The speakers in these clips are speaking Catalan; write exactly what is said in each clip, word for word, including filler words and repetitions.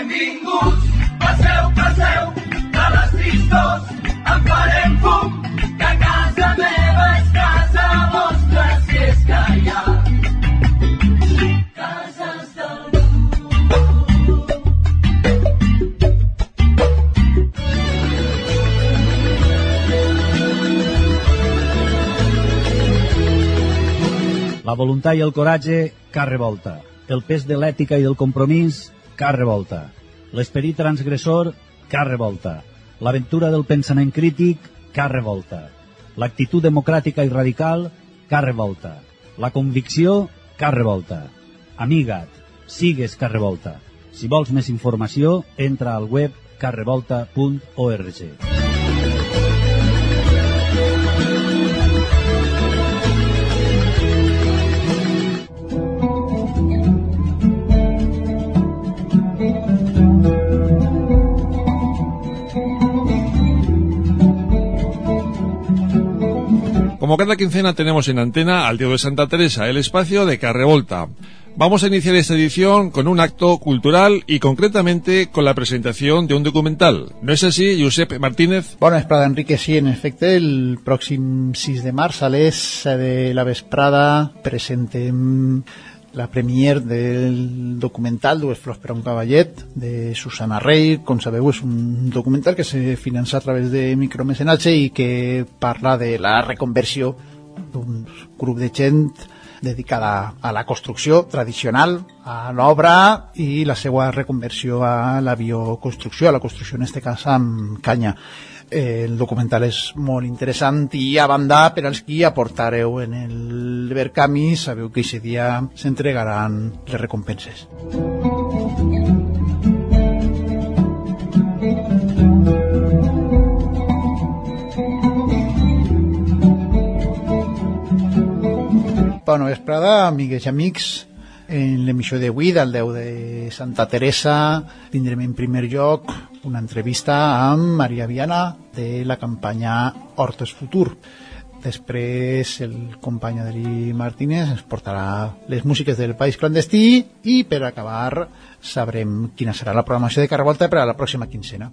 Benvinguts, passeu, passeu, de les tristors en farem fum, que casa meva és casa vostra, si és que hi ha cases del món. La voluntat i el coratge, car revolta. El pes de l'ètica i del compromís, car revolta. L'esperit transgressor, car revolta. L'aventura del pensament crític, car revolta. L'actitud democràtica i radical, car revolta. La convicció, car revolta. Amiga't, sigues car revolta. Si vols més informació, entra al web car revolta punt org. Como cada quincena tenemos en antena al Diego de Santa Teresa, el espacio de Car Revolta. Vamos a iniciar esta edición con un acto cultural y concretamente con la presentación de un documental. ¿No es así, Josep Martínez? Bona vesprada, Enrique. Sí, en efecte, el pròxim sis de març a les set de la vesprada presentem la premier del documental Dues flors per a un cavallet de Susana Rey. Com sabeu, és un documental que se finança a través de micromecenatge i que parla de la reconversió d'un grup de gent dedicada a la construcció tradicional, a l'obra i la seva reconversió a la bioconstrucció, a la construcció en este cas amb canya. El documental és molt interessant i a banda, per als qui aportareu en el Verkami, sabeu que aquest dia s'entregaran les recompenses. Bona vesprada, amigues i amics. En l'emissió d'avui, del deu de Santa Teresa, tindrem en primer lloc una entrevista amb Maria Viana de la campanya Hortes Futur. Després el company Adri Martínez ens portarà les músiques del País Clandestí i per acabar sabrem quina serà la programació de Car Revolta per a la pròxima quincena.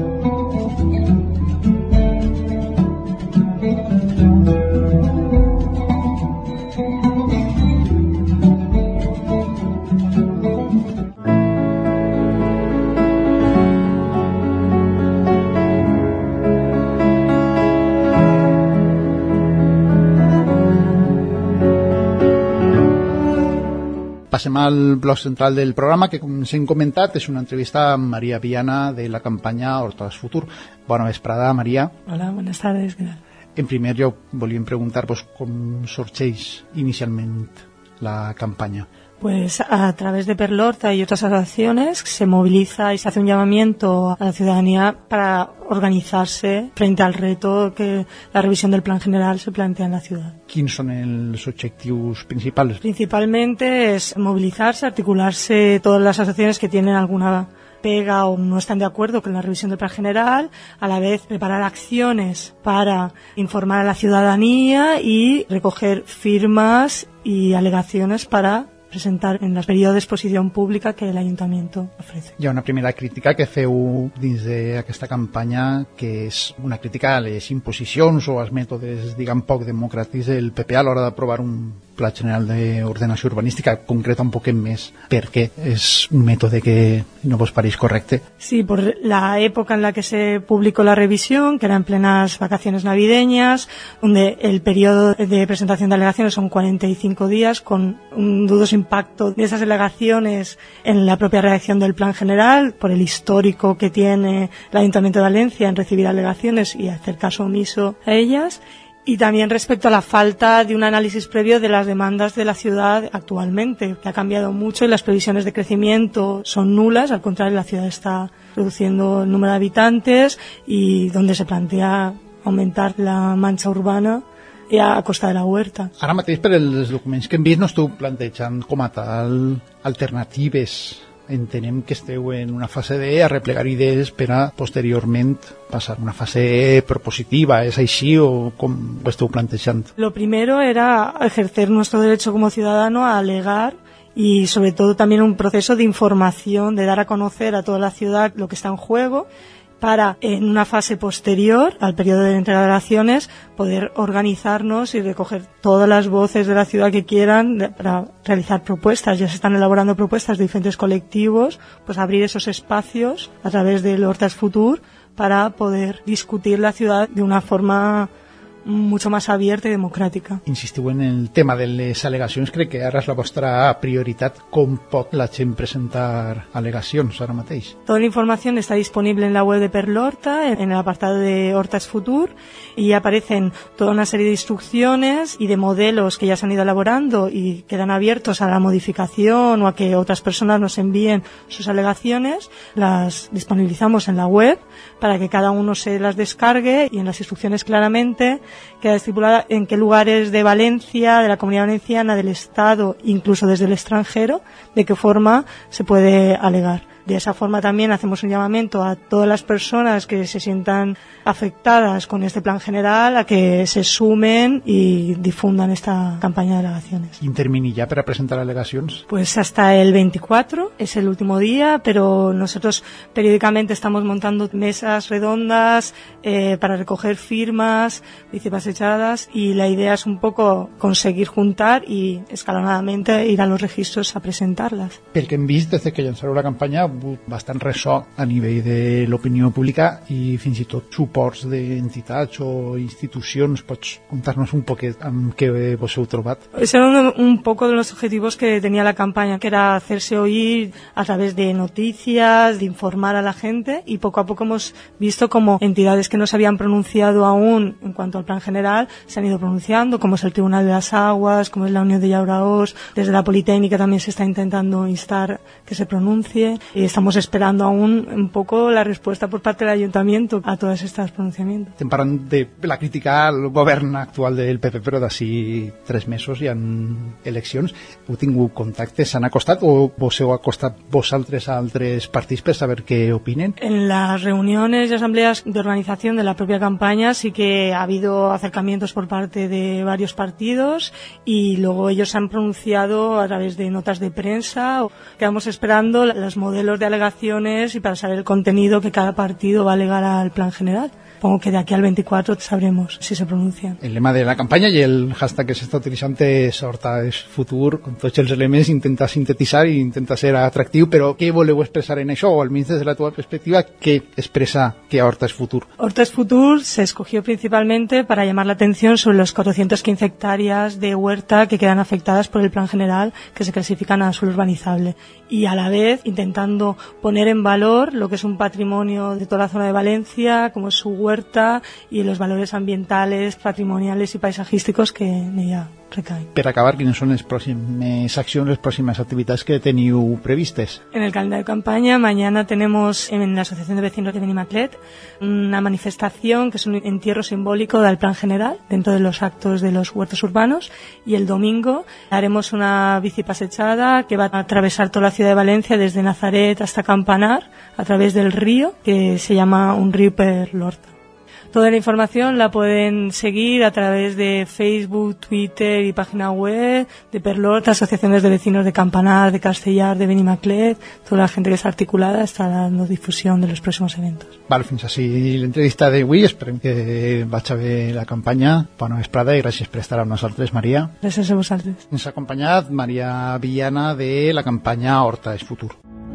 Passem al bloc central del programa, que com s'hem comentat és una entrevista amb Maria Viana de la campanya Hortes Futur. Bona vesprada, Maria. Hola, buenas tardes. En primer lloc, volíem preguntar-vos com sorgeix inicialment la campaña. Pues a través de Perlorta y otras asociaciones se moviliza y se hace un llamamiento a la ciudadanía para organizarse frente al reto que la revisión del plan general se plantea en la ciudad. ¿Quiénes son los objetivos principales? Principalmente es movilizarse, articularse todas las asociaciones que tienen alguna pega o no están de acuerdo con la revisión del plan general, a la vez preparar acciones para informar a la ciudadanía y recoger firmas y alegaciones para presentar en el periodo de exposición pública que el Ayuntamiento ofrece. Hi ha una primera crítica que feu dins d'aquesta campanya, que és una crítica a les imposicions o als mètodes, diguem, poc democràtics del P P a l'hora d'aprovar un Pla General d'Ordenació Urbanística. Concreta un poquet més perquè és un mètode que no vos pareix correcte. Sí, por la época en la que se publicó la revisión, que era en plenas vacaciones navideñas, donde el periodo de presentación de alegaciones son cuarenta y cinco días, con un dudoso impacto de esas alegaciones en la propia redacción del plan general, por el histórico que tiene el Ayuntamiento de Valencia en recibir alegaciones y hacer caso omiso a ellas. Y también respecto a la falta de un análisis previo de las demandas de la ciudad actualmente, que ha cambiado mucho y las previsiones de crecimiento son nulas. Al contrario, la ciudad está reduciendo el número de habitantes y donde se plantea aumentar la mancha urbana i a costa de la huerta. Ara mateix, per els documents que hem vist, no esteu plantejant com a tal alternatives. Entenem que esteu en una fase de arreplegar idees per a posteriorment passar una fase propositiva. ¿Es així o com ho esteu plantejant? Lo primero era ejercer nuestro derecho como ciudadano a alegar y sobre todo también un proceso de información, de dar a conocer a toda la ciudad lo que está en juego, para en una fase posterior al periodo de entrega de delegaciones poder organizarnos y recoger todas las voces de la ciudad que quieran de, para realizar propuestas. Ya se están elaborando propuestas de diferentes colectivos, pues abrir esos espacios a través del Hortas Futur para poder discutir la ciudad de una forma mucho más abierta i democràtica. Insistiu en el tema de les al·legacions. Crec que ara és la vostra prioritat. Com pot la gent presentar al·legacions ara mateix? Toda la información está disponible en la web de Perlhorta, en el apartado de Hortas Futur, y aparecen toda una serie de instrucciones y de modelos que ya se han ido elaborando y quedan abiertos a la modificación o a que otras personas nos envíen sus alegaciones. Las disponibilizamos en la web para que cada uno se las descargue, y en las instrucciones claramente queda estipulada en qué lugares de Valencia, de la Comunidad Valenciana, del Estado, incluso desde el extranjero, de qué forma se puede alegar. De esa forma también hacemos un llamamiento a todas las personas que se sientan afectadas con este plan general a que se sumen y difundan esta campaña de delegaciones. Quin termini ja per a presentar al·legacions? Pues hasta el veinticuatro es el último día, pero nosotros periódicamente estamos montando mesas redondas eh, para recoger firmas, participadas, y la idea es un poco conseguir juntar y escalonadamente ir a los registros a presentarlas. Pel que hem vist, des que llançareu la campanya, bastant ressò a nivell de l'opinió pública i fins i tot suports d'entitats o institucions. Pots contar-nos un poquet amb què vos heu trobat? Ese era un, un poco de los objetivos que tenía la campaña, que era hacerse oír a través de noticias, de informar a la gente, y poco a poco hemos visto como entidades que no se habían pronunciado aún en cuanto al plan general se han ido pronunciando, como es el Tribunal de las Aguas, como es la Unión de Llauraos. Desde la Politécnica también se está intentando instar que se pronuncie, y estamos esperando aún un poco la respuesta por parte del Ayuntamiento a todos estos pronunciamientos. Estem parlant de la crítica al govern actual del P P, però d'ací tres mesos hi ha eleccions. Heu tingut contactes? S'han acostat o vos heu acostat vosaltres a altres partits per saber què opinen? En las reuniones y asambleas de organización de la propia campaña sí que ha habido acercamientos por parte de varios partidos, y luego ellos se han pronunciado a través de notas de prensa. Quedamos esperando los modelos de alegaciones y para saber el contenido que cada partido va a alegar al plan general. Supongo que de aquí al veinticuatro sabremos si se pronuncian. El lema de la campanya i el hashtag que s'està utilitzant és Hortas Futur, con tots els elements, intenta sintetitzar i intenta ser atractiu, però què voleu expressar en això? O almenys des de la teva perspectiva, què expressa que Hortas Futur? Hortas Futur se escogió principalmente para llamar la atención sobre los cuatrocientas quince hectáreas de huerta que quedan afectadas por el plan general, que se clasifican a suelo urbanizable, y a la vez intentando poner en valor lo que es un patrimonio de toda la zona de Valencia, como es su huerta y los valores ambientales, patrimoniales y paisajísticos que en ella recaen. Per acabar, quines són les pròximes accions, les pròximes activitats que teniu previstes? En el calendario de campaña, mañana tenemos en la Asociación de Vecinos de Benimaclet una manifestación que es un entierro simbólico del plan general dentro de los actos de los huertos urbanos, y el domingo haremos una bicipasechada que va a atravesar toda la ciudad de Valencia desde Nazaret hasta Campanar a través del río que se llama un río Perlhorta. Toda la información la pueden seguir a través de Facebook, Twitter y página web de Perlhorta, asociaciones de vecinos de Campanar, de Castellar, de Benimaclet. Toda la gente que está articulada está dando difusión de los próximos eventos. Val, fins així l'entrevista d'avui. Esperem que vaig bé la campanya. Bona vesprada i gràcies per estar amb nosaltres, Maria. Gràcies a vosaltres. Ens ha acompanyat Maria Villana de la campanya Hortas Futur.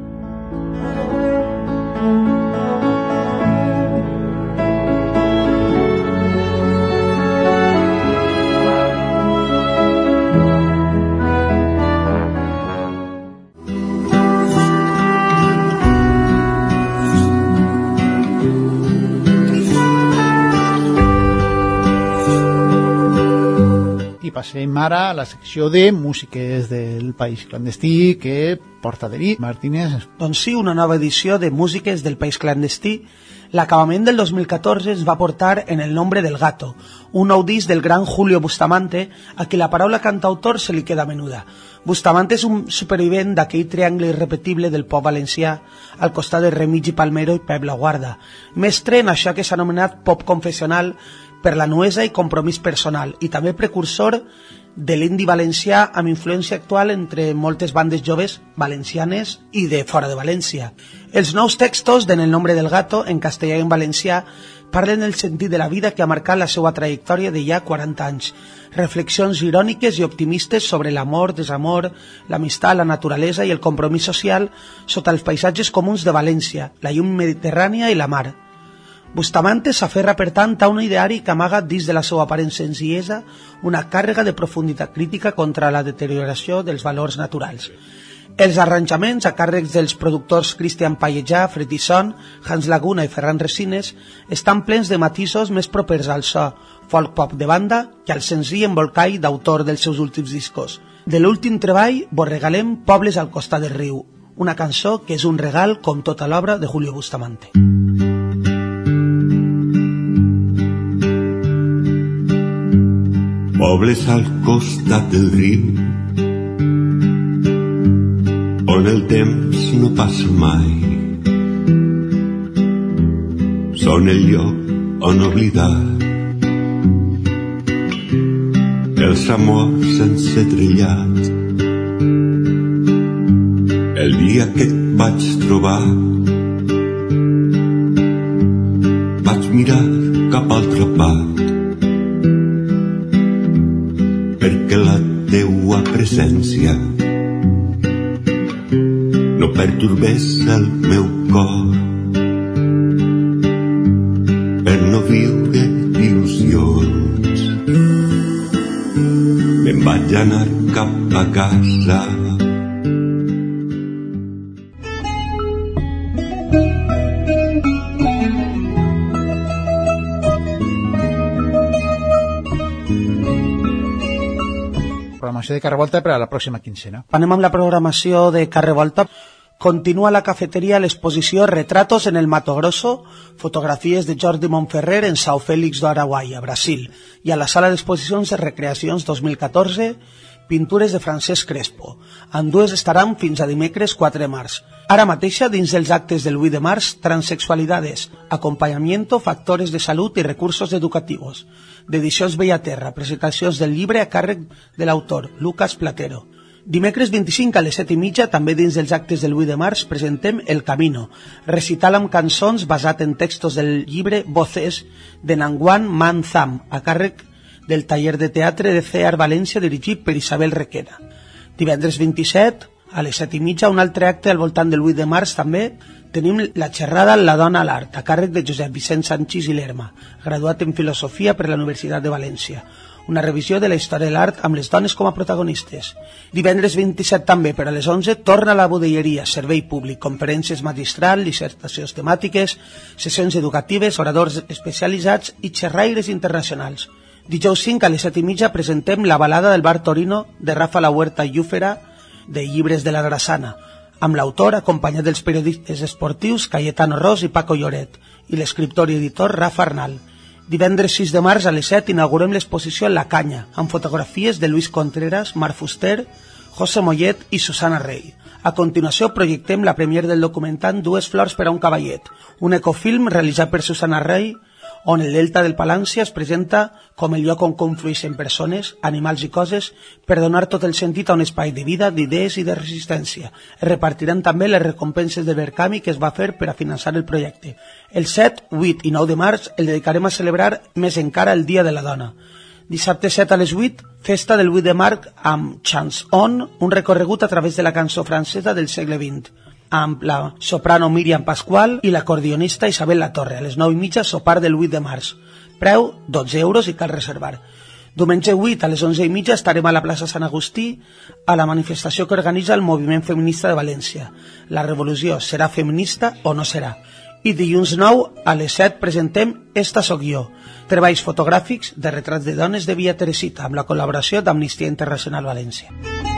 Passem ara a la secció de músiques del País Clandestí que porta David Martínez. Doncs sí, una nova edició de Músiques del País Clandestí. L'acabament del dos mil catorze es va portar en El nombre del gato, un nou disc del gran Julio Bustamante, a qui la paraula cantautor se li queda menuda. Bustamante és un supervivent d'aquell triangle irrepetible del pop valencià, al costat de Remigi Palmero i Pep Laguarda, mestre en això que s'ha anomenat pop confessional per la nuesa i compromís personal, i també precursor de l'indi valencià amb influència actual entre moltes bandes joves valencianes i de fora de València. Els nous textos d'En el nombre del gato, en castellà i en valencià, parlen del sentit de la vida que ha marcat la seva trajectòria de ja quaranta anys. Reflexions iròniques i optimistes sobre l'amor, desamor, l'amistat, la naturalesa i el compromís social sota els paisatges comuns de València, la llum mediterrània i la mar. Bustamante s'aferra, per tant, a un ideari que amaga dins de la seva aparent senzillesa una càrrega de profunditat crítica contra la deterioració dels valors naturals. Els arranjaments, a càrrecs dels productors Cristian Pallejà, Freddy Son, Hans Laguna i Ferran Resines, estan plens de matisos més propers al so folk pop de banda que al senzill embolcall d'autor dels seus últims discos. De l'últim treball vos regalem Pobles al costat del riu, una cançó que és un regal com tota l'obra de Julio Bustamante. Pobles al costat del riu, on el temps no passa mai, són el lloc on oblidar els amors sense trellat. El dia que et vaig trobar vaig mirar cap a altra part, perquè la teua presència no pertorbés el meu cor, per no viure d'il·lusions. Me'n vaig anar cap a casa. Programació de Carrevolta per a la pròxima quincena. Anem amb la programació de Carrevolta. Continua a la cafeteria l'exposició Retratos en el Mato Grosso, fotografies de Jordi Montferrer en São Félix do Araguaia, Brasil, i a la sala d'exposicions de Recreacions dos mil catorze, pintures de Francesc Crespo. Ambdues estaran fins a dimecres quatre de març. Ara mateixa, dins dels actes del vuit de març, Transexualidades, acompanyamiento, factores de salut i recursos educativos. D'Edicions Bellaterra, presentacions del llibre a càrrec de l'autor, Lucas Platero. Dimecres vint-i-cinc a les set i mitja, també dins dels actes del vuit de març, presentem El Camino, recital amb cançons basat en textos del llibre Voces de Nanguan Manzam, a càrrec del taller de teatre de C E A R València dirigit per Isabel Requena. Divendres vint-i-set, a les set i mitja, un altre acte al voltant del vuit de març també, tenim la xerrada La dona a l'art, a càrrec de Josep Vicent Sanchis i Lerma, graduat en Filosofia per la Universitat de València. Una revisió de la història de l'art amb les dones com a protagonistes. Divendres vint-i-set també, per a les onze, torna a la budelleria, servei públic, conferències magistrals, dissertacions temàtiques, sessions educatives, oradors especialitzats i xerraires internacionals. Dijous cinc a les set i mitja presentem La balada del bar Torino de Rafa La Huerta Llúfera de Llibres de la Drassana, amb l'autor acompanyat dels periodistes esportius Cayetano Ros i Paco Lloret i l'escriptor i editor Rafa Arnal. Divendres sis de març a les set inaugurem l'exposició La Canya, amb fotografies de Luis Contreras, Marc Fuster, José Mollet i Susana Rey. A continuació projectem la premier del documental Dues flors per a un cavallet, un ecofilm realitzat per Susana Rey, on el delta del Palància es presenta com el lloc on conflueixen persones, animals i coses per donar tot el sentit a un espai de vida, d'idees i de resistència. Es repartiran també les recompenses de Verkami que es va fer per a finançar el projecte. El set, vuit i nou de març el dedicarem a celebrar més encara el Dia de la Dona. Dissabte set a les vuit, festa del vuit de març amb Chance On, un recorregut a través de la cançó francesa del segle vint, amb la soprano Míriam Pasqual i l'acordionista Isabel Latorre. A les nou i mitja, sopar del vuit de març. Preu, dotze euros i cal reservar. Diumenge vuit, a les onze i mitja, estarem a la plaça Sant Agustí a la manifestació que organitza el Moviment Feminista de València. La revolució serà feminista o no serà? I dilluns nou, a les set, presentem Esta soc jo, treballs fotogràfics de retrats de dones de Villa Teresita, amb la col·laboració d'Amnistia Internacional València.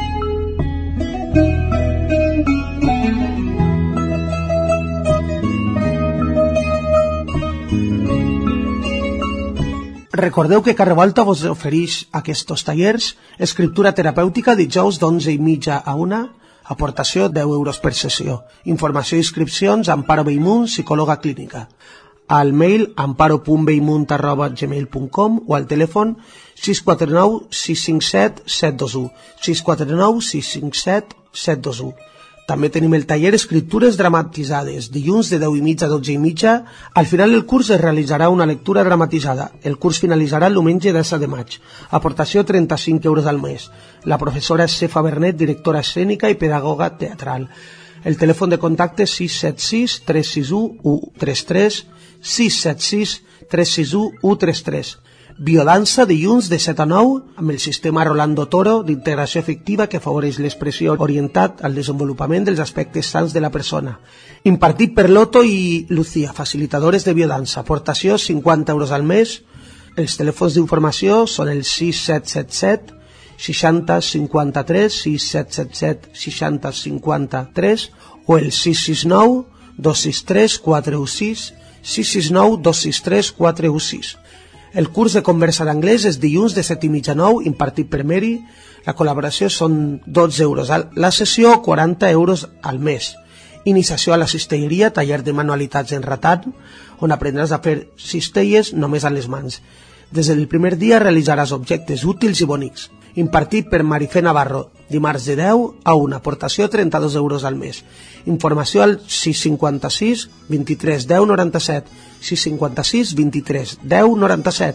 Recordeu que Carrevolta vos ofereix aquests tallers, escriptura terapèutica dijous d'onze i mitja a una, aportació deu euros per sessió, informació i inscripcions Amparo Bellmunt, psicòloga clínica. al mail amparo punt bellmunt arroba gmail punt com o al telèfon sis quatre nou sis cinc set set dos u, sis quatre nou sis cinc set set dos u. També tenim el taller Escriptures Dramatitzades, dilluns de deu i mitja a dotze i mitja. Al final del curs es realitzarà una lectura dramatitzada. El curs finalitzarà el diumenge disset de maig. Aportació trenta-cinc euros al mes. La professora és Cefa Bernet, directora escènica i pedagoga teatral. El telèfon de contacte és sis set sis tres sis u u tres tres, sis set sis tres sis u u tres tres. Biodansa dilluns de set a nou amb el sistema Rolando Toro d'integració efectiva que afavoreix l'expressió orientat al desenvolupament dels aspectes sants de la persona. Impartit per Loto i Lucía, facilitadores de biodansa. Aportació cinquanta euros al mes. Els telèfons d'informació són el sis set set set seixanta cinquanta tres, sis set set set seixanta cinquanta tres o el sis sis nou dos sis tres quatre u sis, sis sis nou dos sis tres quatre u sis. El curs de conversa d'anglès és dilluns de set i mitja a nou, impartit per Mary. La col·laboració són dotze euros la sessió, quaranta euros al mes. Iniciació a la cistelleria, taller de manualitats en ratant, on aprendràs a fer cistelles només amb les mans. Des del primer dia realitzaràs objectes útils i bonics. Impartit per Marifé Navarro, dimarts de deu a una, aportació trenta-dos euros al mes. Informació al sis cinquanta sis vint-i-tres deu noranta-set, sis cinquanta sis vint-i-tres deu noranta-set.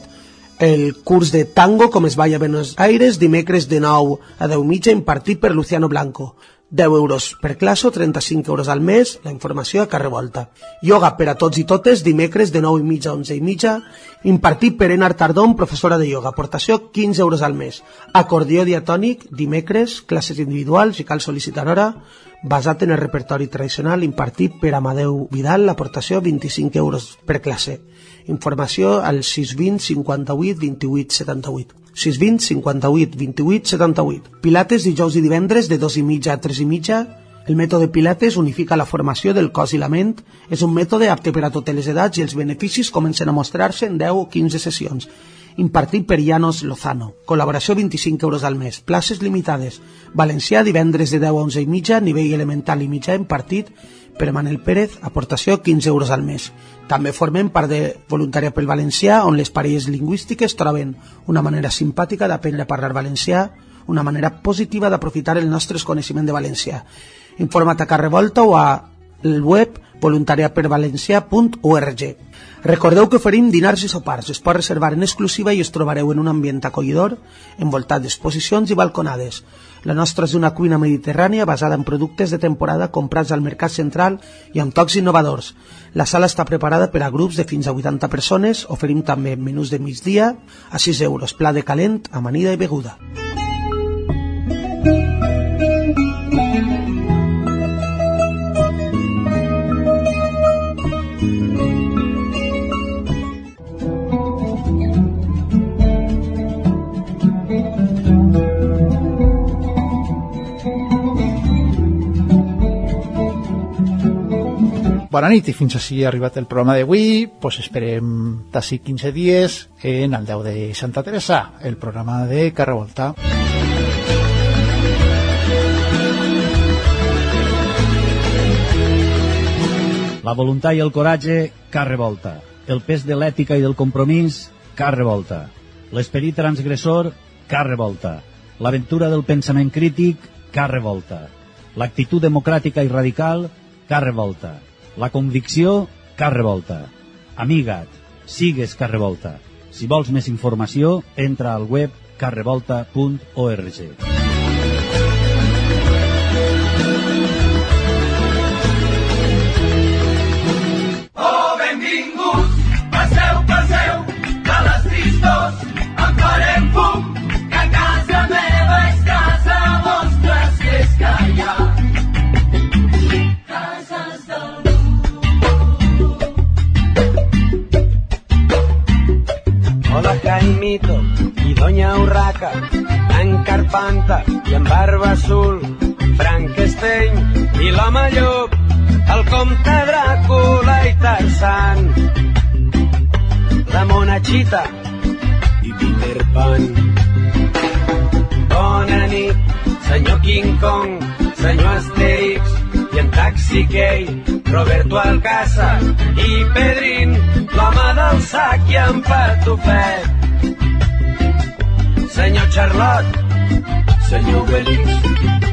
El curs de tango com es balla a Buenos Aires, dimecres de nou a deu i mitja, impartit per Luciano Blanco. deu euros per classe, trenta-cinc euros al mes, la informació a Carrer Volta. Ioga per a tots i totes, dimecres de nou i mitja a onze i mitja, impartit per Enar Tardón, professora de ioga, aportació quinze euros al mes. Acordió diatònic, dimecres, classes individuals i cal sol·licitar hora, basat en el repertori tradicional, impartit per Amadeu Vidal, aportació vint-i-cinc euros per classe. Informació al sis vint cinquanta-vuit vint-i-vuit setanta-vuit. sis vint cinquanta-vuit vint-i-vuit setanta-vuit. Pilates dijous i divendres de dos i mitja a tres i mitja. El mètode Pilates unifica la formació del cos i la ment. És un mètode apte per a totes les edats i els beneficis comencen a mostrar-se en deu o quinze sessions. Impartit per Llanos Lozano. Col·laboració vint-i-cinc euros al mes. Places limitades. Valencià divendres de deu a onze i mitja, nivell elemental i mitjà, impartit per Manel Pérez, aportació quinze euros al mes. També formem part de Voluntària pel Valencià, on les parelles lingüístiques troben una manera simpàtica d'aprendre a parlar valencià, una manera positiva d'aprofitar el nostre coneixement de valencià. Informa't a Carrer Volta o a el web voluntària per valencià punt org. Recordeu que oferim dinars i sopars. Es pot reservar en exclusiva i us trobareu en un ambient acollidor, envoltat d'exposicions i balconades. La nostra és una cuina mediterrània basada en productes de temporada comprats al Mercat Central i amb tocs innovadors. La sala està preparada per a grups de fins a vuitanta persones. Oferim també menús de migdia a sis euros, pla de calent, amanida i beguda. Bona nit i fins així ha arribat el programa d'avui. Pues esperem d'ací quinze dies en el deu de Santa Teresa, el programa de Carrer Volta. La voluntat i el coratge, Carrer Volta. El pes de l'ètica i del compromís, Carrer Volta. L'esperit transgressor, Carrer Volta. L'aventura del pensament crític, Carrer Volta. L'actitud democràtica i radical, Carrer Volta. La convicció, Carrer Volta. Amiga't, sigues Carrer Volta. Si vols més informació, entra al web carrer volta punt org. Oh, benvinguts, passeu, passeu, a les tristors en farem fum, que casa meva és casa vostra, si és que hi ha cases del Hola Jaimito i Doña Urraca, en Carpanta i en Barba Azul, Frankenstein i l'home llop, el comte Dràcula i Tarzan, la Monachita i Peter Pan. Bona nit, senyor King Kong, senyor Asterix i en Taxi Siquei, Roberto Alcázar i Pedrín, l'home del sac i en Patufet. Senyor Charlot, senyor Obelix,